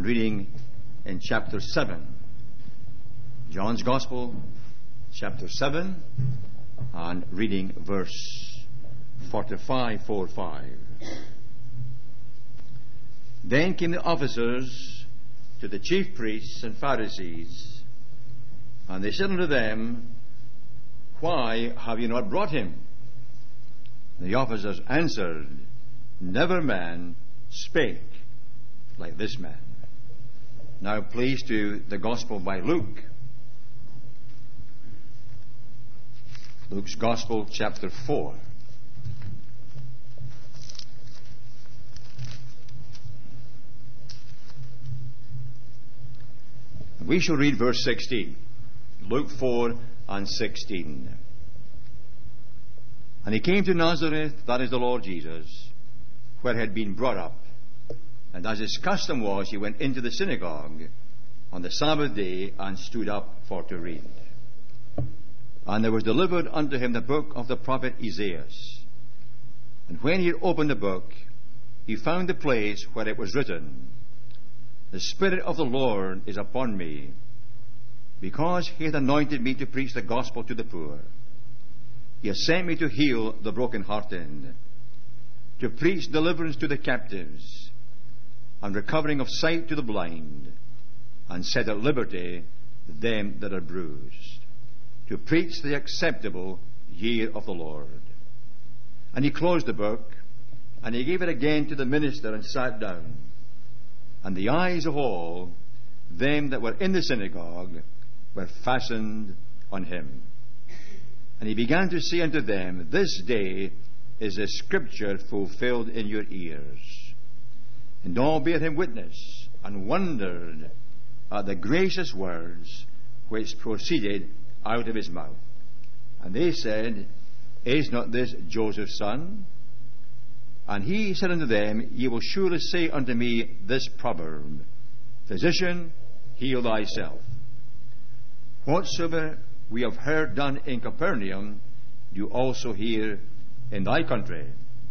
and reading in chapter 7. John's Gospel, chapter 7, and reading verse 45. Then came the officers to the chief priests and Pharisees, and they said unto them, Why have you not brought him? The officers answered, Never man spake like this man. Now please to the Gospel by Luke. Luke's Gospel, chapter 4. We shall read verse 16. Luke 4 and 16. And he came to Nazareth, that is the Lord Jesus, where he had been brought up. And as his custom was, he went into the synagogue on the Sabbath day and stood up for to read. And there was delivered unto him the book of the prophet Isaiah. And when he had opened the book, he found the place where it was written, The Spirit of the Lord is upon me, because he hath anointed me to preach the gospel to the poor. He has sent me to heal the brokenhearted, to preach deliverance to the captives, and recovering of sight to the blind, and set at liberty them that are bruised, to preach the acceptable year of the Lord. And he closed the book, and he gave it again to the minister, and sat down. And the eyes of all them that were in the synagogue were fastened on him. And he began to say unto them, This day is the scripture fulfilled in your ears. And all bare him witness, and wondered at the gracious words which proceeded out of his mouth. And they said, Is not this Joseph's son? And he said unto them, Ye will surely say unto me this proverb, Physician, heal thyself. Whatsoever we have heard done in Capernaum, do also here in thy country.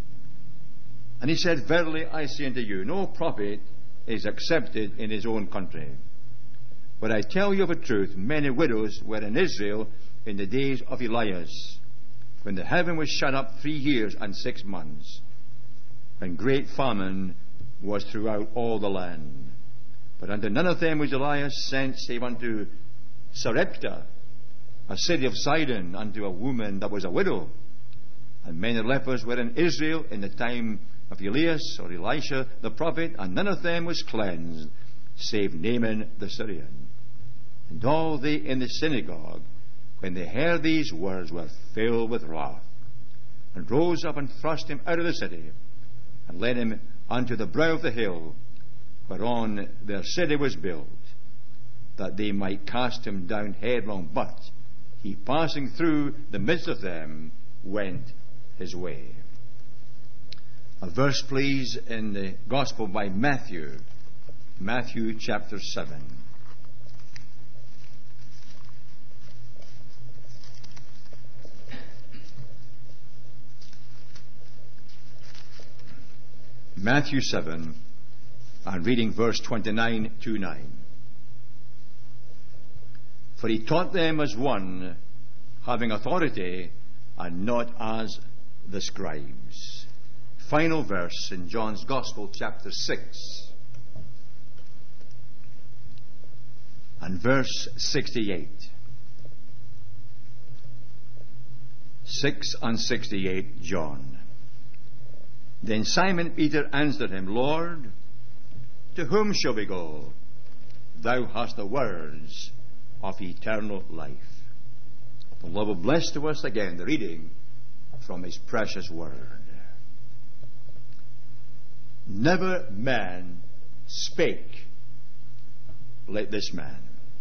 And he said, Verily I say unto you, no prophet is accepted in his own country. But I tell you of a truth, many widows were in Israel in the days of Elias, when the heaven was shut up 3 years and 6 months, and great famine was throughout all the land. But unto none of them was Elias sent, save unto Sarepta, a city of Sidon, unto a woman that was a widow. And many lepers were in Israel in the time of Elias or Elisha the prophet, and none of them was cleansed, save Naaman the Syrian. And all they in the synagogue, when they heard these words, were filled with wrath, and rose up and thrust him out of the city, and led him unto the brow of the hill, whereon their city was built, that they might cast him down headlong. But he, passing through the midst of them, went his way. A verse, please, in the Gospel by Matthew. Matthew chapter 7. Matthew 7, and reading verse 29 to 9. For he taught them as one having authority, and not as the scribes. Final verse in John's Gospel, chapter 6, and verse 68. 6 and 68, John. Then Simon Peter answered him, Lord, to whom shall we go? Thou hast the words of eternal life. The Lord will bless to us again the reading from his precious word. Never man spake like this man.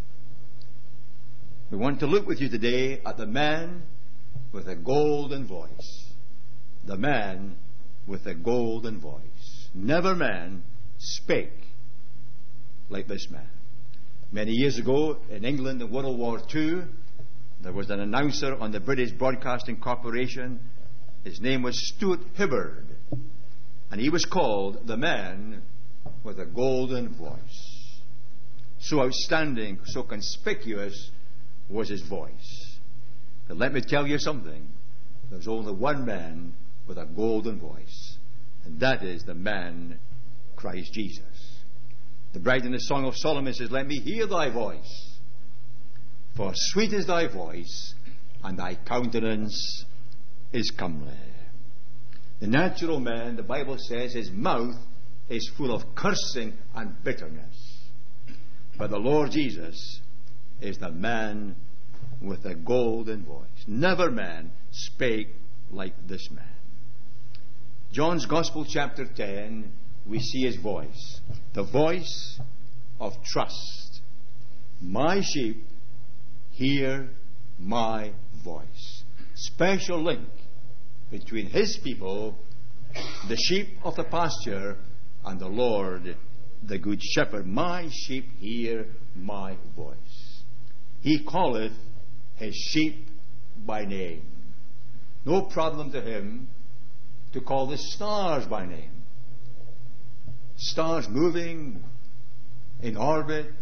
We want to look with you today at the man with a golden voice. The man with a golden voice. Never man spake like this man. Many years ago in England in World War II, there was an announcer on the British Broadcasting Corporation. His name was Stuart Hibberd, and he was called the man with a golden voice. so outstanding, so conspicuous was his voice. But let me tell you something. There's only one man with a golden voice, and that is the man Christ Jesus. The bride in the Song of Solomon says, "Let me hear thy voice, for sweet is thy voice, and thy countenance is comely." The natural man, the Bible says, his mouth is full of cursing and bitterness. But the Lord Jesus is the man with a golden voice. Never man spake like this man. John's Gospel, chapter 10, we see his voice. The voice of trust. My sheep hear my voice. Special link between his people, the sheep of the pasture, and the Lord, the good shepherd. My sheep hear my voice. He calleth his sheep by name. No problem to him to call the stars by name. Stars moving in orbit,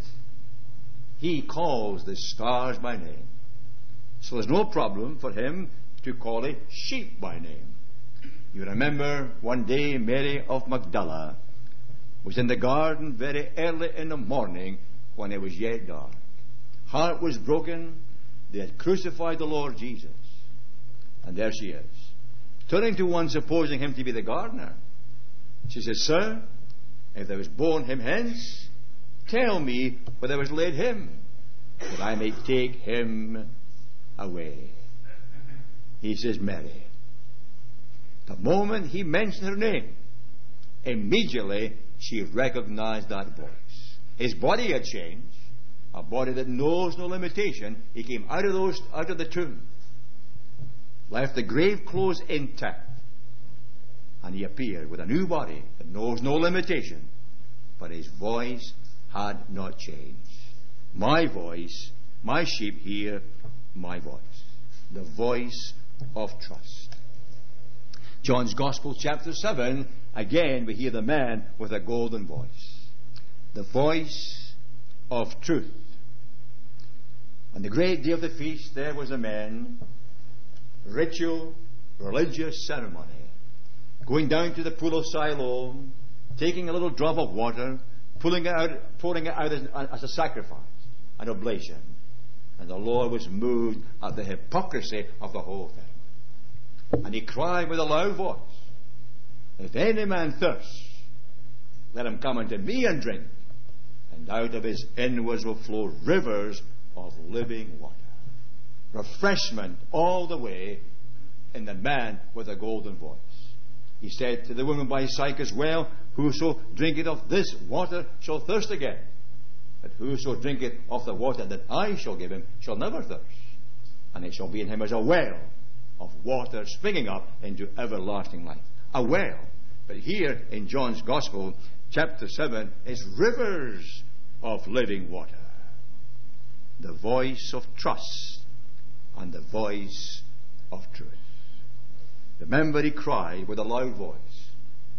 he calls the stars by name. So there's no problem for him to call a sheep by name. You remember one day Mary of Magdala was in the garden very early in the morning when it was yet dark. Heart was broken. They had crucified the Lord Jesus. And there she is, turning to one supposing him to be the gardener. She says, "Sir, if thou hast borne him hence, tell me where thou hast laid him, that I may take him away." He says, "Mary." The moment he mentioned her name, immediately she recognized that voice. His body had changed, a body that knows no limitation. He came out of the tomb, left the grave clothes intact, and he appeared with a new body that knows no limitation, but his voice had not changed. My voice, my sheep hear my voice. The voice of trust. John's Gospel, chapter 7, again we hear the man with a golden voice. The voice of truth. On the great day of the feast, there was a man, ritual, religious ceremony, going down to the pool of Siloam, taking a little drop of water, pouring it out as a sacrifice, an oblation. And the Lord was moved at the hypocrisy of the whole thing. And he cried with a loud voice, "If any man thirst, let him come unto me and drink, and out of his inwards will flow rivers of living water." Refreshment all the way in the man with a golden voice. He said to the woman by Sychar well, "Whoso drinketh of this water shall thirst again. But whoso drinketh of the water that I shall give him shall never thirst. And it shall be in him as a well of water springing up into everlasting life." A well. But here in John's Gospel, chapter 7, is rivers of living water. The voice of trust and the voice of truth. Remember, he cried with a loud voice,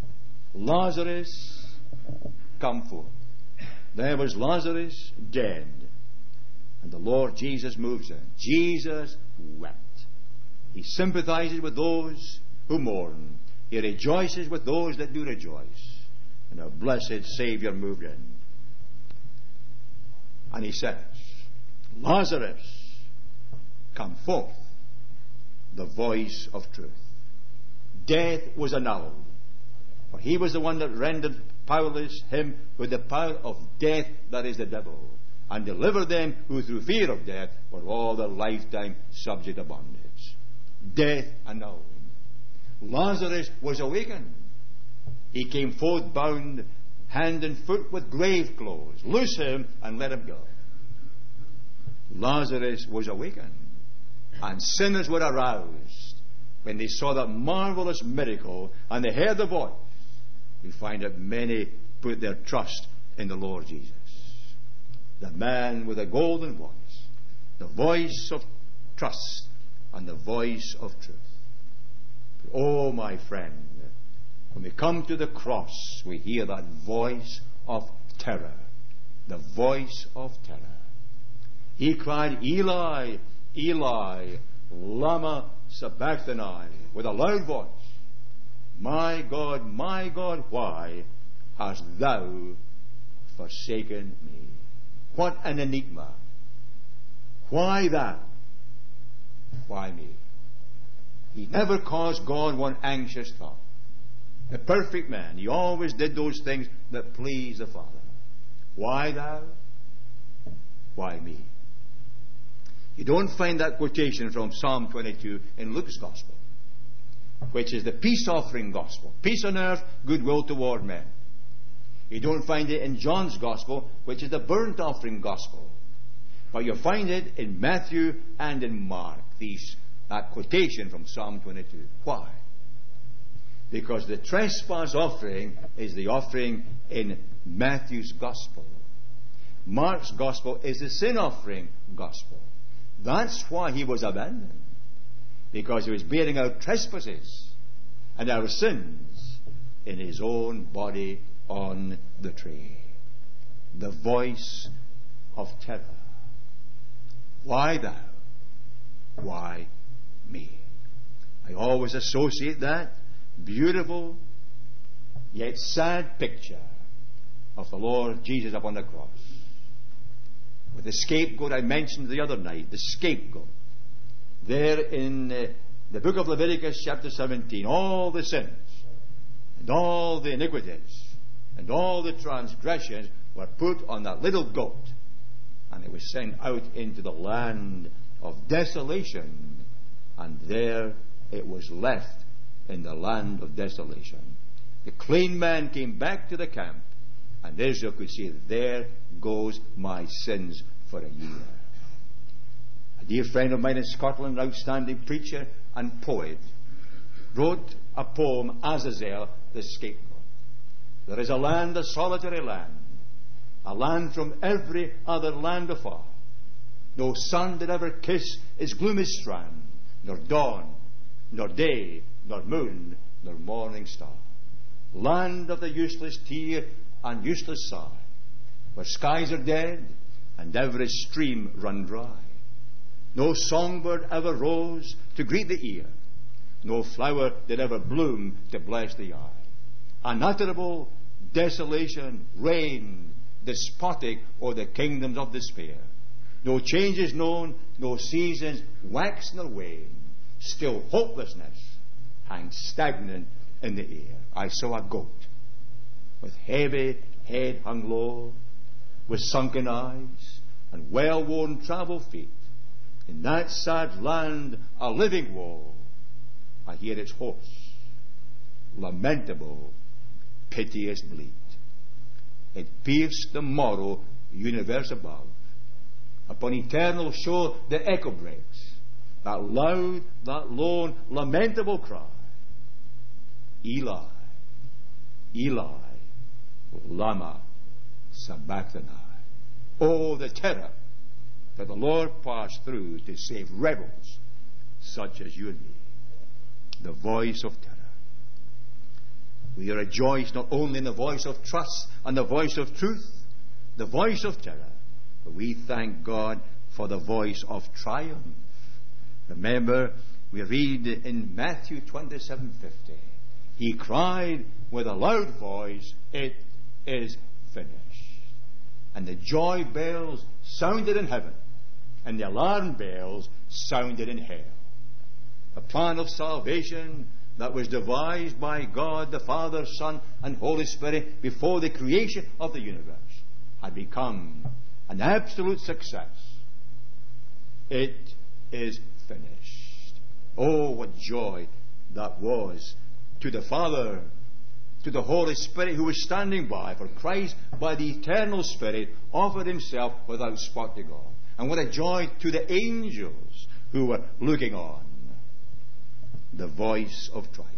"Lazarus, come forth." There was Lazarus dead, and the Lord Jesus moves in. Jesus wept. He sympathizes with those who mourn. He rejoices with those that do rejoice. And our blessed Savior moved in. And he says, "Lazarus, come forth." The voice of truth. Death was annulled. For he was the one that rendered powerless him with the power of death, that is the devil, and delivered them who through fear of death were all their lifetime subject to bondage. Death annulled. Lazarus was awakened. He came forth bound hand and foot with grave clothes. Loose him and let him go. Lazarus was awakened. And sinners were aroused when they saw that marvelous miracle and they heard the voice. We find that many put their trust in the Lord Jesus. The man with a golden voice. The voice of trust and the voice of truth. Oh, my friend, when we come to the cross, we hear that voice of terror. the voice of terror. He cried, Eli, Eli, lama sabachthani, with a loud voice. My God, why hast thou forsaken me? What an enigma. Why thou? Why me? He never caused God one anxious thought. The perfect man, he always did those things that pleased the Father. Why thou? Why me? You don't find that quotation from Psalm 22 in Luke's Gospel, which is the peace offering gospel. Peace on earth, goodwill toward men. You don't find it in John's Gospel, which is the burnt offering gospel. But you find it in Matthew and in Mark, that quotation from Psalm 22. Why? Because the trespass offering is the offering in Matthew's Gospel. Mark's Gospel is the sin offering gospel. That's why he was abandoned. Because he was bearing our trespasses and our sins in his own body on the tree. The voice of terror. Why thou? Why me? I always associate that beautiful yet sad picture of the Lord Jesus upon the cross. With the scapegoat I mentioned the other night, the scapegoat. There in the book of Leviticus chapter 17, all the sins and all the iniquities and all the transgressions were put on that little goat, and it was sent out into the land of desolation, and there it was left in the land of desolation. The clean man came back to the camp, and Israel could say, there goes my sins for a year. A dear friend of mine in Scotland, an outstanding preacher and poet, wrote a poem, Azazel, the Scapegoat. There is a land, a solitary land, a land from every other land afar. No sun did ever kiss its gloomy strand, nor dawn, nor day, nor moon, nor morning star. Land of the useless tear and useless sigh, where skies are dead and every stream run dry. No songbird ever rose to greet the ear, no flower did ever bloom to bless the eye. Unutterable desolation reigned despotic o'er the kingdoms of despair. No changes known, no seasons wax nor wane. Still hopelessness hangs stagnant in the air. I saw a goat with heavy head hung low, with sunken eyes and well-worn travel feet. In that sad land, a living woe, I hear its hoarse, lamentable, piteous bleat. It pierced the morrow universe above. Upon eternal shore the echo breaks, that loud, that lone, lamentable cry. Eli, Eli, lama sabachthani. Oh, the terror that the Lord passed through to save rebels such as you and me. The voice of terror. We rejoice not only in the voice of trust and the voice of truth, the voice of terror, but we thank God for the voice of triumph. Remember, we read in Matthew 27:50, he cried with a loud voice, it is finished. And the joy bells sounded in heaven, and the alarm bells sounded in hell. The plan of salvation that was devised by God the Father, Son, and Holy Spirit before the creation of the universe had become an absolute success. It is finished. Oh, what joy that was to the Father, to the Holy Spirit who was standing by, for Christ by the eternal Spirit offered himself without spot to God. And what a joy to the angels who were looking on. The voice of triumph.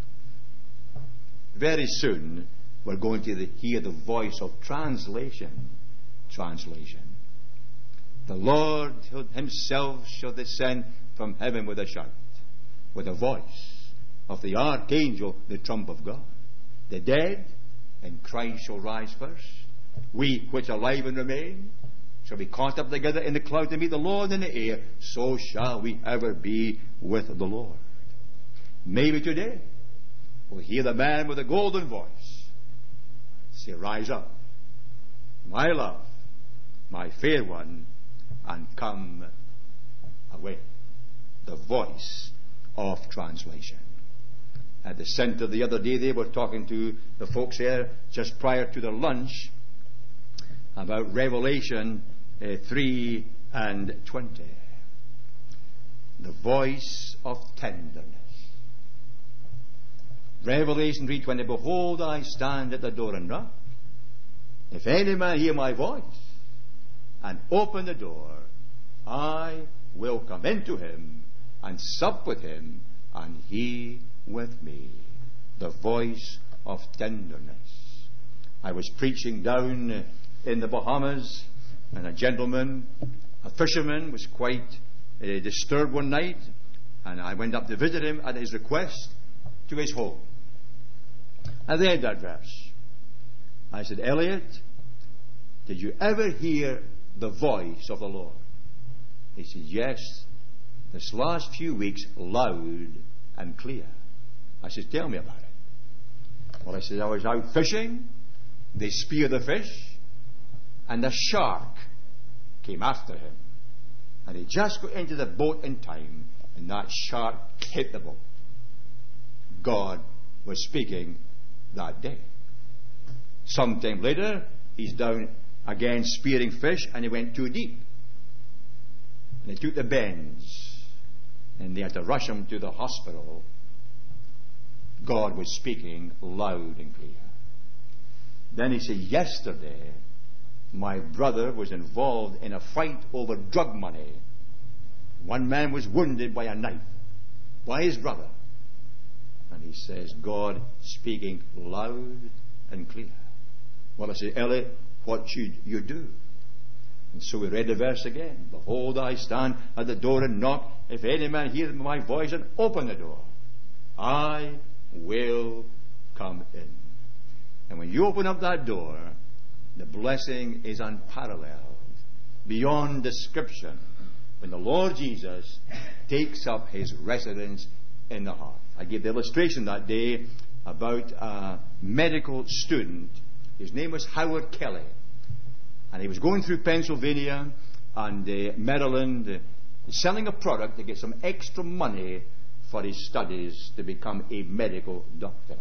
Very soon we're going to hear the voice of translation. Translation. The Lord himself shall descend from heaven with a shout, with the voice of the archangel, the trump of God. The dead in Christ shall rise first. We which are alive and remain shall be caught up together in the cloud to meet the Lord in the air. So shall we ever be with the Lord. Maybe today we'll hear the man with the golden voice say, rise up, my love, my fair one, and come away. The voice of translation. At the center the other day, they were talking to the folks here just prior to their lunch about Revelation 3 and 20. The voice of tenderness. Revelation 3:20. Behold, I stand at the door and knock. If any man hear my voice and open the door, I will come into him and sup with him, and he with me. The voice of tenderness. I was preaching down in the Bahamas, and a gentleman, a fisherman, was quite disturbed one night, and I went up to visit him at his request to his home. I read that verse. I said, Elliot, did you ever hear the voice of the Lord? He said, yes, this last few weeks, loud and clear. I said, tell me about it. Well, I said, I was out fishing. They speared the fish, and the shark came after him. And he just got into the boat in time, and that shark hit the boat. God was speaking that day. Sometime later, he's down again spearing fish, and he went too deep. And they took the bends, and they had to rush him to the hospital. God was speaking loud and clear. Then he said, yesterday, my brother was involved in a fight over drug money. One man was wounded by a knife by his brother. And he says, God speaking loud and clear. Well, I said, Elliot, what should you do? And so we read the verse again. Behold, I stand at the door and knock. If any man hear my voice and open the door, I will come in. And when you open up that door, the blessing is unparalleled, beyond description, when the Lord Jesus takes up his residence in the heart. I gave the illustration that day about a medical student. His name was Howard Kelly. And he was going through Pennsylvania and Maryland, selling a product to get some extra money for his studies to become a medical doctor.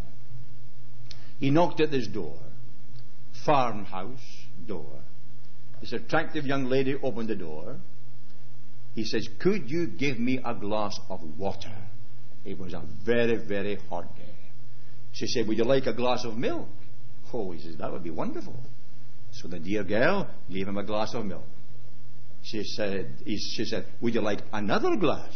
He knocked at this door, farmhouse door. This attractive young lady opened the door. He says, could you give me a glass of water? It was a very, very hot day. She said, would you like a glass of milk? Oh, he says, that would be wonderful. So the dear girl gave him a glass of milk. She said, would you like another glass?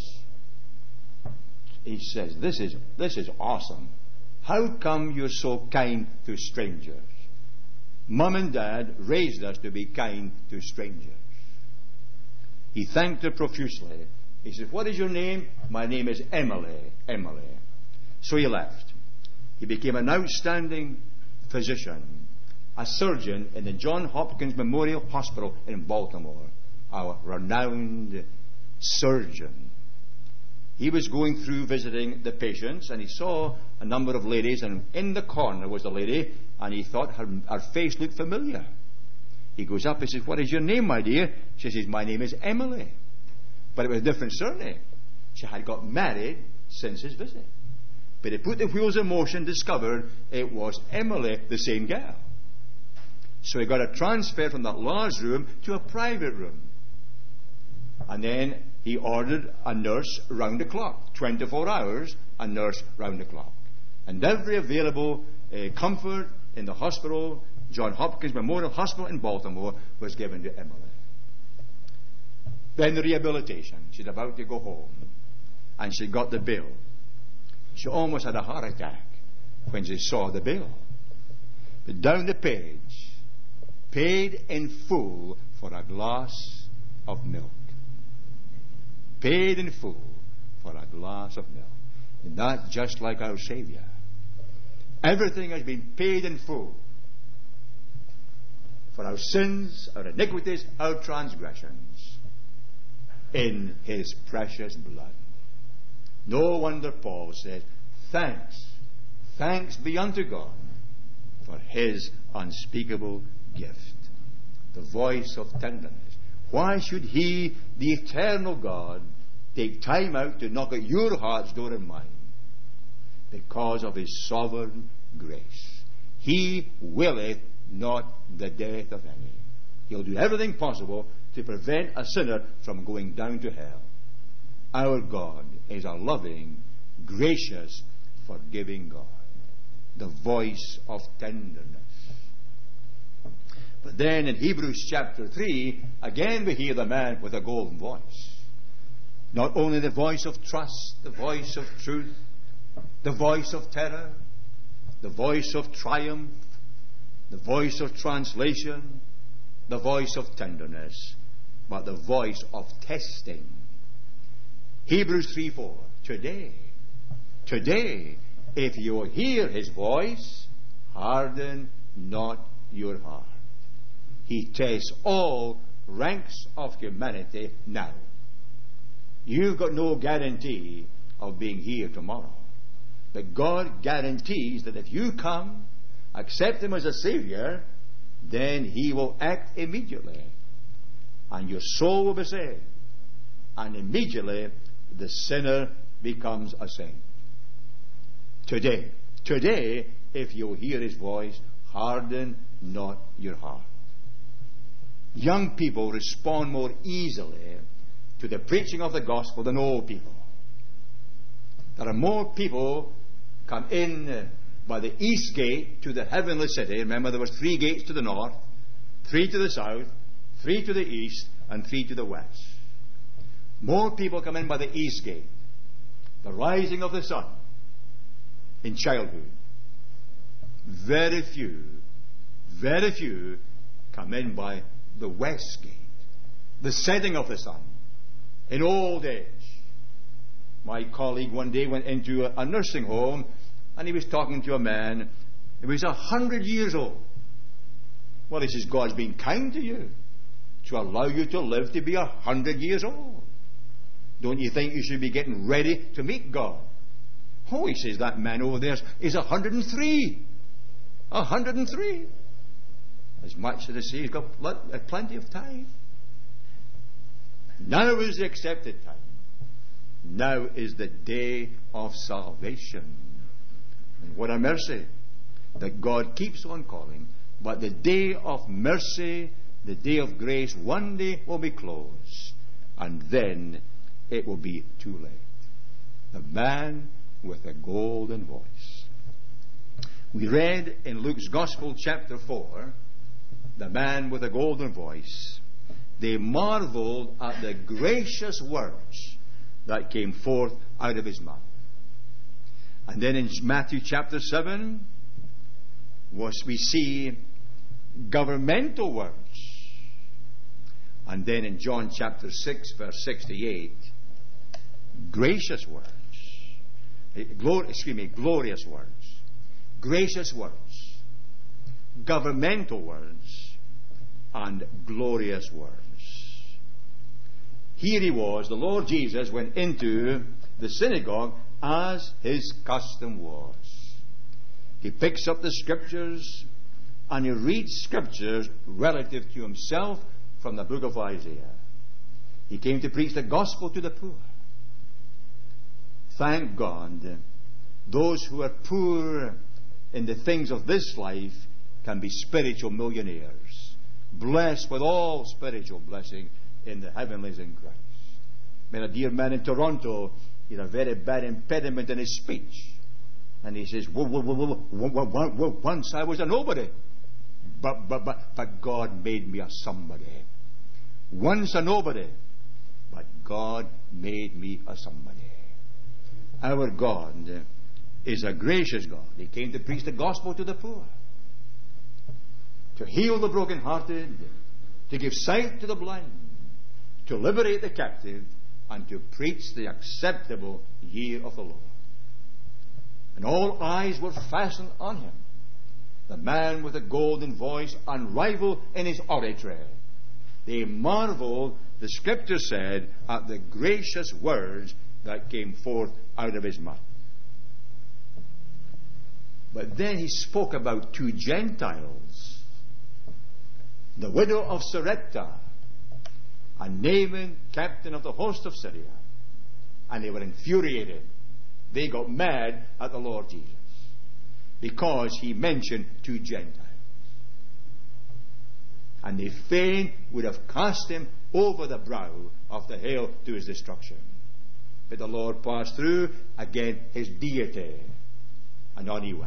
He says, this is awesome. How come you're so kind to strangers? Mom and Dad raised us to be kind to strangers. He thanked her profusely. He said, what is your name? My name is Emily. Emily. So he left. He became an outstanding physician, a surgeon in the Johns Hopkins Memorial Hospital in Baltimore, a renowned surgeon. He was going through visiting the patients, and he saw a number of ladies, and in the corner was a lady, and he thought her face looked familiar. He goes up and says, what is your name, my dear? She says, my name is Emily. But it was a different surname. She had got married since his visit. But he put the wheels in motion, discovered it was Emily, the same girl. So he got a transfer from that large room to a private room. And then he ordered a nurse round the clock. 24 hours, a nurse round the clock. And every available comfort in the hospital, Johns Hopkins Memorial Hospital in Baltimore, was given to Emily. Then the rehabilitation. She's about to go home. And she got the bill. She almost had a heart attack when she saw the bill. But down the page, paid in full for a glass of milk. Paid in full for a glass of milk. And that's just like our Savior. Everything has been paid in full for our sins, our iniquities, our transgressions, in his precious blood. No wonder Paul says, thanks be unto God for his unspeakable gift. The voice of tenderness. Why should he, the eternal God, take time out to knock at your heart's door and mine? Because of his sovereign grace. He willeth not the death of any. He'll do everything possible to prevent a sinner from going down to hell. Our God is a loving, gracious, forgiving God. The voice of tenderness. But then in Hebrews chapter 3, again we hear the man with a golden voice. Not only the voice of trust, the voice of truth, the voice of terror, the voice of triumph, the voice of translation, the voice of tenderness, but the voice of testing. Hebrews 3:4. Today, if you hear his voice, harden not your heart. He tests all ranks of humanity now. You've got no guarantee of being here tomorrow. But God guarantees that if you come, accept him as a Savior, then he will act immediately. And your soul will be saved. And immediately the sinner becomes a saint. Today, if you hear his voice, harden not your heart. Young people respond more easily to the preaching of the gospel than old people. There are more people come in by the east gate to the heavenly city. Remember, there was 3 gates to the north, 3 to the south, 3 to the east, and 3 to the west. More people come in by the east gate, the rising of the sun in childhood. Very few come in by the west gate, the setting of the sun, in old age. My colleague one day went into a nursing home and he was talking to a man who was 100 years old. Well, he says, God's been kind to you to allow you to live to be 100 years old. Don't you think you should be getting ready to meet God? Oh, he says, that man over there is 103. 103. As much as I say, he's got plenty of time. Now is the accepted time. Now is the day of salvation. And what a mercy that God keeps on calling. But the day of mercy, the day of grace, one day will be closed. And then it will be too late. The man with a golden voice. We read in Luke's Gospel chapter 4, the man with a golden voice. They marveled at the gracious words that came forth out of his mouth. And then in Matthew chapter 7, we see governmental words. And then in John chapter 6, verse 68, gracious words. Glorious words. Gracious words. Governmental words. And glorious words. Here he was, the Lord Jesus went into the synagogue as his custom was. He picks up the scriptures and he reads scriptures relative to himself from the book of Isaiah. He came to preach the gospel to the poor. Thank God, those who are poor in the things of this life can be spiritual millionaires, blessed with all spiritual blessing in the heavenlies in Christ. I met a dear man in Toronto. He had a very bad impediment in his speech. And he says, once I was a nobody, but God made me a somebody. Once a nobody, but God made me a somebody. Our God is a gracious God. He came to preach the gospel to the poor, to heal the brokenhearted, to give sight to the blind, to liberate the captive, and to preach the acceptable year of the Lord. And all eyes were fastened on him. the man with a golden voice, unrivaled in his oratory. They marveled, the Scripture said, at the gracious words that came forth out of his mouth. But then he spoke about two Gentiles, the widow of Sarepta, and Naaman, captain of the host of Syria. And they were infuriated. They got mad at the Lord Jesus because he mentioned two Gentiles. And they fain would have cast him over the brow of the hill to his destruction. But the Lord passed through again his deity, and on he went.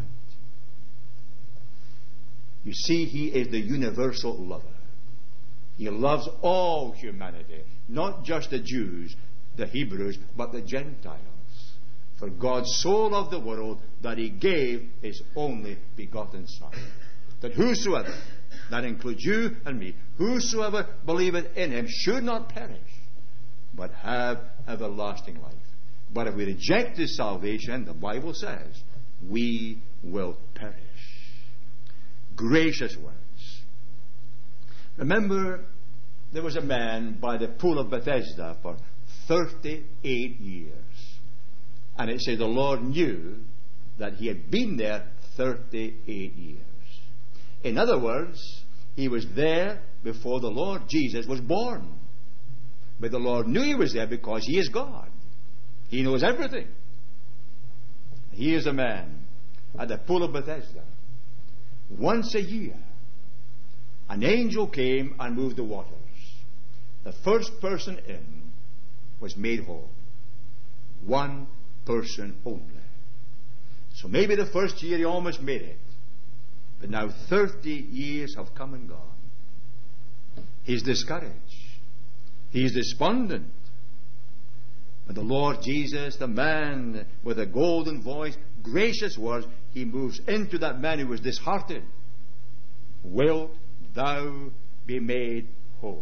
You see, he is the universal lover. He loves all humanity, not just the Jews, the Hebrews, but the Gentiles. For God so loved the world that he gave his only begotten Son, that whosoever, that includes you and me, whosoever believeth in him should not perish, but have everlasting life. But if we reject his salvation, the Bible says, we will perish. Gracious words. Remember, there was a man by the pool of Bethesda for 38 years. And it says the Lord knew that he had been there 38 years. In other words, he was there before the Lord Jesus was born. But the Lord knew he was there because he is God. He knows everything. He is a man at the pool of Bethesda. Once a year, an angel came and moved the waters. The first person in was made whole. One person only. So maybe the first year he almost made it. But now 30 years have come and gone. He's discouraged. He's despondent. But the Lord Jesus, the man with a golden voice, gracious words, he moves into that man who was disheartened. Wilt thou be made whole?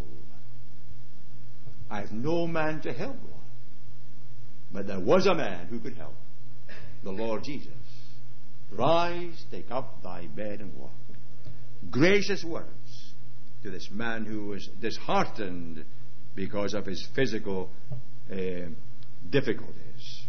I have no man to help, Lord. But there was a man who could help. The Lord Jesus. Rise, take up thy bed and walk. Gracious words to this man who was disheartened because of his physical difficulties.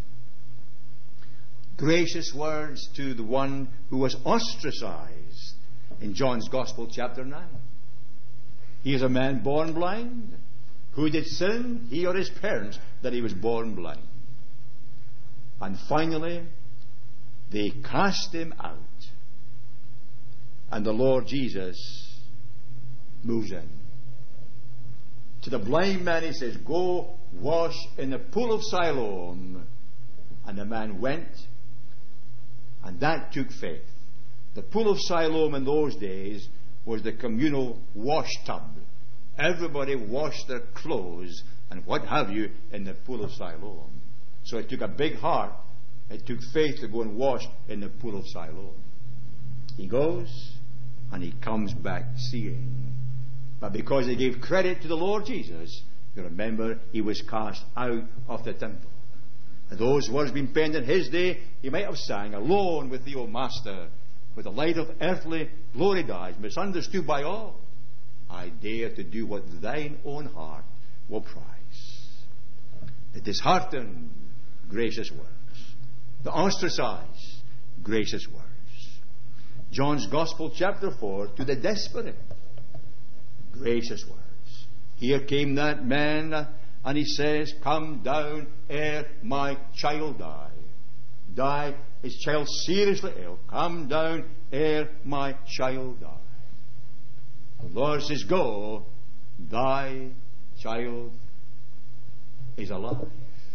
Gracious words to the one who was ostracized in John's Gospel, chapter 9. He is a man born blind. Who did sin? He or his parents, that he was born blind. And finally, they cast him out. And the Lord Jesus moves in. To the blind man he says, go wash in the pool of Siloam. And the man went, and that took faith. The pool of Siloam in those days was the communal wash tub. Everybody washed their clothes and what have you in the pool of Siloam. So it took a big heart. It took faith to go and wash in the pool of Siloam. He goes and he comes back seeing. But because he gave credit to the Lord Jesus, you remember he was cast out of the temple. And those words being penned in his day, he might have sang, alone with thee, O Master, with the light of earthly glory dies, misunderstood by all. I dare to do what thine own heart will prize. The disheartened, gracious words. The ostracized, gracious words. John's Gospel, chapter 4, to the desperate, gracious words. Here came that man, and he says, come down ere my child die. Die, his child seriously ill. Come down ere my child die. The Lord says, go, thy child is alive.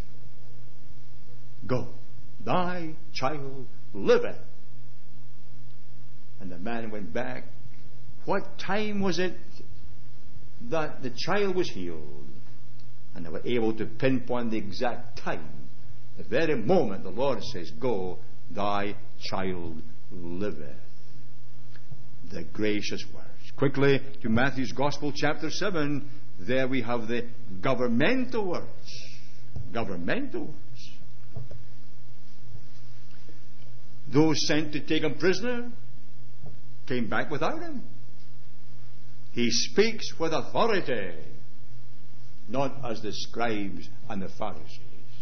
Go, thy child liveth. And the man went back. What time was it that the child was healed? And they were able to pinpoint the exact time. The very moment the Lord says, go, thy child liveth. The gracious words. Quickly to Matthew's Gospel, chapter 7. There we have the governmental words. Governmental words. Those sent to take him prisoner came back without him. He speaks with authority, not as the scribes and the Pharisees.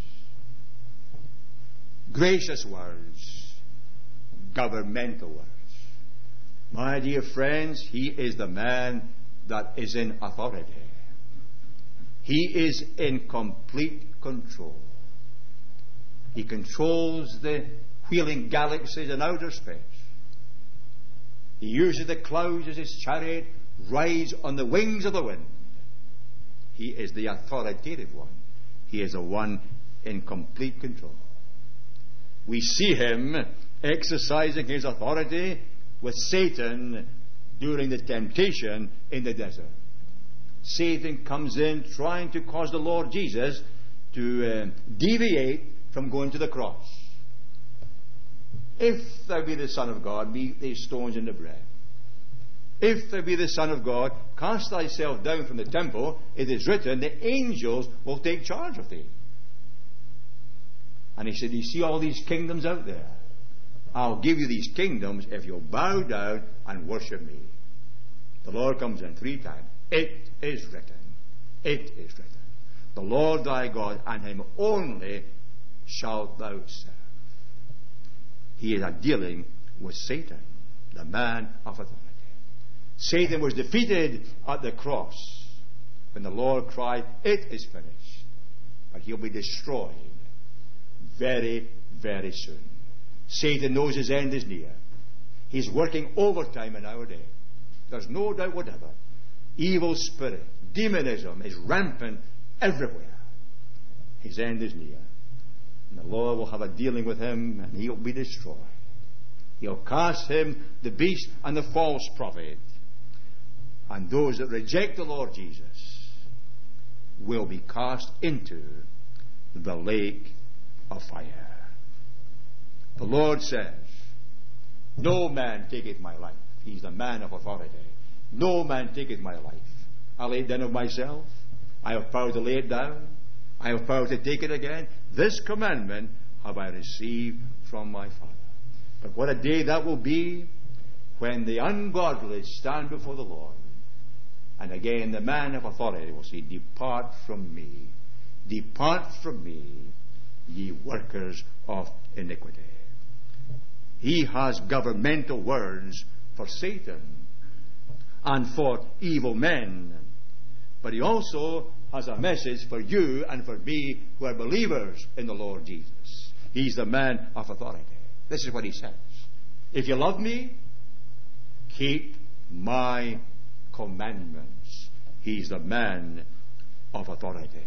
Gracious words, governmental words. My dear friends, he is the man that is in authority. He is in complete control. He controls the wheeling galaxies in outer space. He uses the clouds as his chariot, rides on the wings of the wind. He is the authoritative one. He is the one in complete control. We see him exercising his authority with Satan during the temptation in the desert. Satan comes in trying to cause the Lord Jesus to deviate from going to the cross. If thou be the Son of God, beat these stones into bread. If thou be the Son of God, cast thyself down from the temple. It is written, the angels will take charge of thee. And he said, you see all these kingdoms out there? I'll give you these kingdoms if you'll bow down and worship me. The Lord comes in 3 times. It is written. It is written. The Lord thy God, and him only shalt thou serve. He is dealing with Satan, the man of authority. Satan was defeated at the cross when the Lord cried, it is finished. But he'll be destroyed very, very soon. Satan knows his end is near. He's working overtime in our day. There's no doubt whatever. Evil spirit, demonism is rampant everywhere. His end is near. And the Lord will have a dealing with him, and he'll be destroyed. He'll cast him, the beast, and the false prophet. And those that reject the Lord Jesus will be cast into the lake of fire. The Lord says, no man taketh my life. He's the man of authority. No man taketh my life. I lay it down of myself. I have power to lay it down. I have power to take it again. This commandment have I received from my Father. But what a day that will be when the ungodly stand before the Lord. And again the man of authority will say, depart from me. Depart from me, ye workers of iniquity. He has governmental words for Satan and for evil men. But he also has a message for you and for me who are believers in the Lord Jesus. He's the man of authority. This is what he says. If you love me, keep my commandments. He's the man of authority.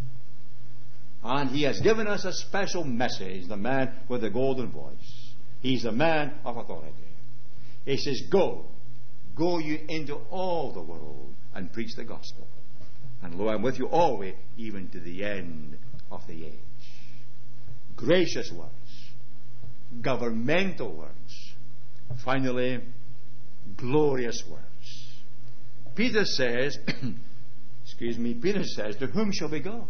And he has given us a special message, the man with the golden voice. He's the man of authority. He says, go you into all the world and preach the gospel. And lo, I'm with you always, even to the end of the age. Gracious words. Governmental words. Finally, glorious words. Peter says, Peter says, to whom shall we go?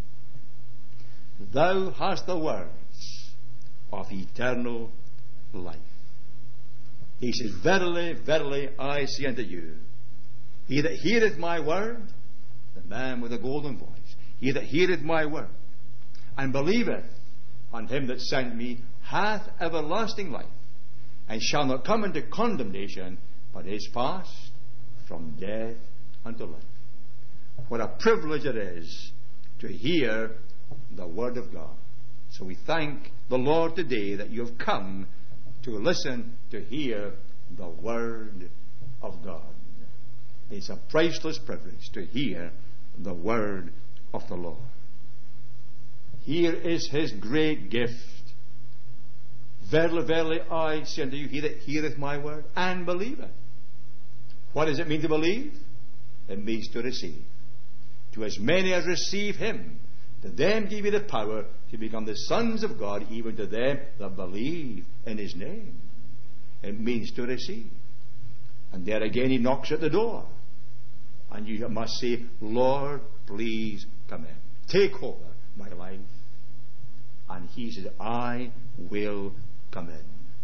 Thou hast the words of eternal life. He says, verily, verily, I say unto you, he that heareth my word, the man with the golden voice, he that heareth my word, and believeth on him that sent me, hath everlasting life, and shall not come into condemnation, but is passed from death unto life. What a privilege it is to hear the word of God. So we thank the Lord today that you have come to listen, to hear the word of God. It's a priceless privilege to hear the word of the Lord. Here is his great gift. Verily, verily, I say unto you, he that heareth my word and believeth. What does it mean to believe? It means to receive. To as many as receive him, to them give he the power to become the sons of God, even to them that believe in his name. It means to receive. And there again he knocks at the door. And you must say, Lord, please come in. Take over my life. And he says, I will come in.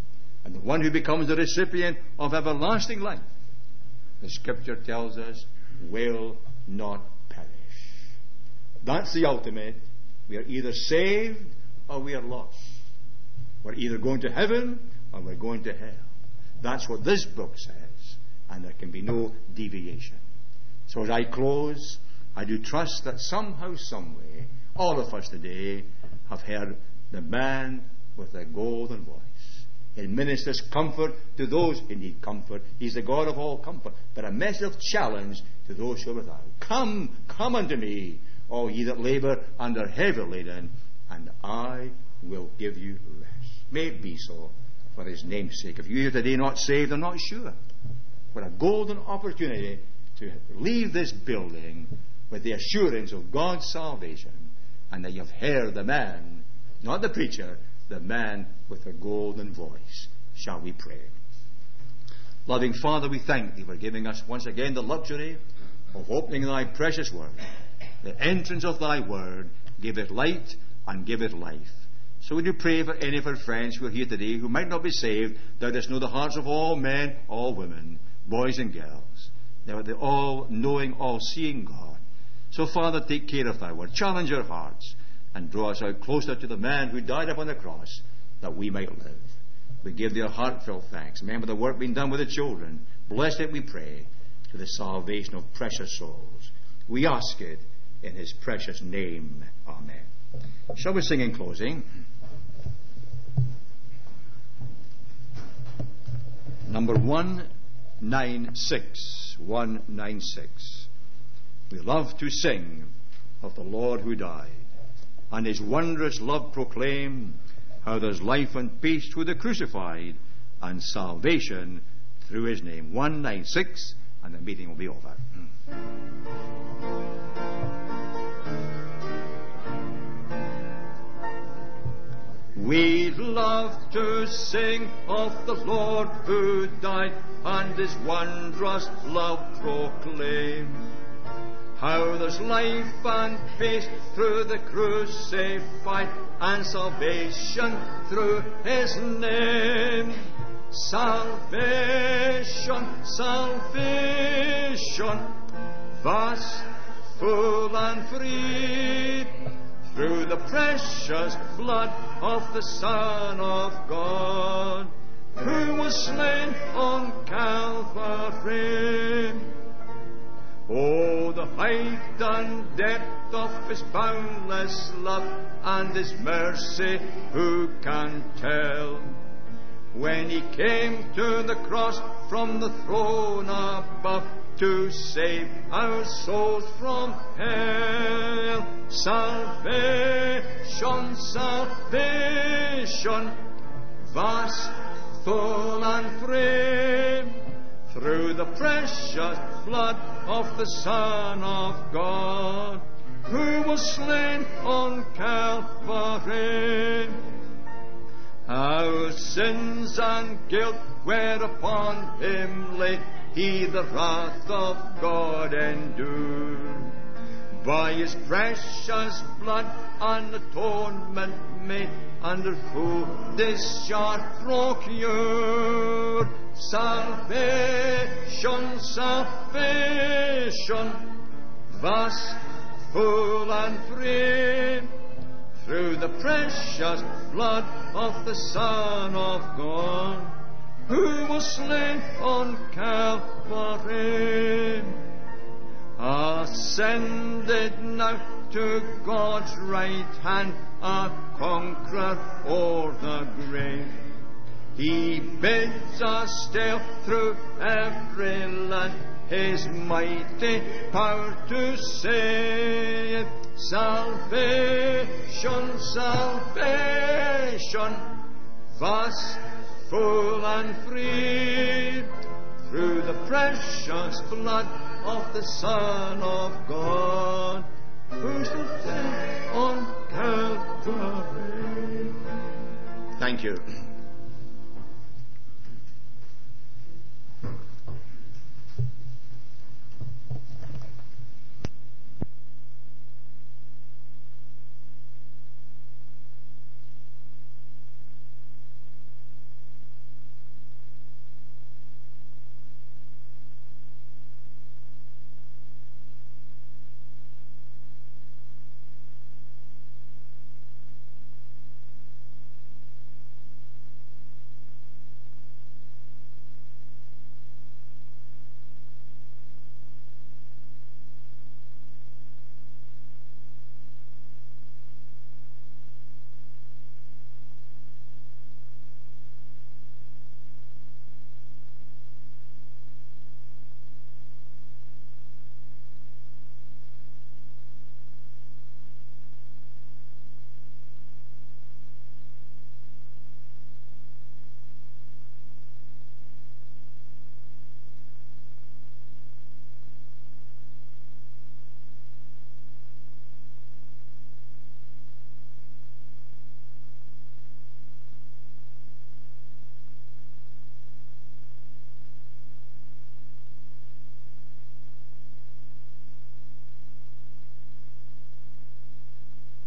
And the one who becomes the recipient of everlasting life, the Scripture tells us, will not perish. That's the ultimate. We are either saved or we are lost. We're either going to heaven or we're going to hell. That's what this book says, and there can be no deviation. So as I close, I do trust that somehow, some way, all of us today have heard the man with the golden voice. It ministers comfort to those who need comfort. He's the God of all comfort. But a message of challenge to those who are without. Come unto me, all ye that labour and are heavy laden, and I will give you rest. May it be so for his name's sake. If you are today not saved, I'm not sure. What a golden opportunity to leave this building with the assurance of God's salvation, and that you've heard the man, not the preacher, the man with the golden voice. Shall we pray? Loving Father, we thank Thee for giving us once again the luxury of opening Thy precious word. The entrance of Thy word, give it light and give it life. So we do pray for any of our friends who are here today who might not be saved. Thou dost know the hearts of all men, all women, boys and girls. They are the all-knowing, all-seeing God. So Father, take care of Thy word. Challenge our hearts and draw us out closer to the man who died upon the cross that we might live. We give Thee our heartfelt thanks. Remember the work being done with the children. Bless it, we pray, to the salvation of precious souls. We ask it in His precious name. Amen. Shall we sing in closing? Number 196. 196. We love to sing of the Lord who died, and His wondrous love proclaim, how there's life and peace through the crucified, and salvation through His name. 196, and the meeting will be over. We love to sing of the Lord who died, and His wondrous love proclaim. How there's life and peace through the crucified, and salvation through His name. Salvation, salvation, vast, full and free, through the precious blood of the Son of God, who was slain on Calvary. Oh, the height and depth of His boundless love and His mercy, who can tell? When He came to the cross from the throne above, to save our souls from hell. Salvation, salvation, vast, full and free, through the precious blood of the Son of God, who was slain on Calvary. Our sins and guilt were upon Him laid, He the wrath of God endured. By His precious blood an atonement made, and full discharge procured. Salvation, salvation, vast, full and free, through the precious blood of the Son of God, who was slain on Calvary. Ascended now to God's right hand, a conqueror o'er the grave. He bids us sail through every land, His mighty power to save. Salvation, salvation, vast, full and free, through the precious blood of the Son of God, who stood on Calvary. Thank you.